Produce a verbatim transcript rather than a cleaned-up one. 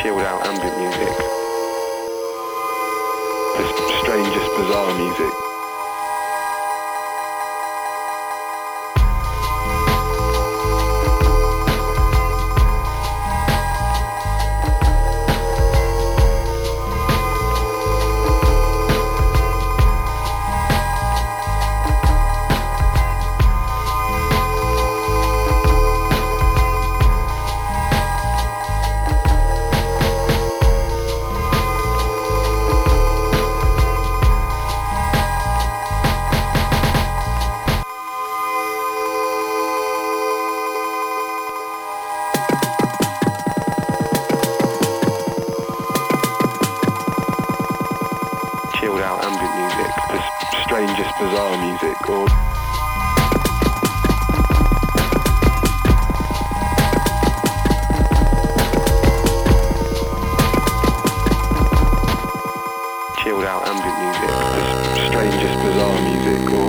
chilled out ambient music. The strangest bizarre music. Chilled out ambient music, the strangest bizarre music, or chilled out ambient music, the strangest bizarre music, or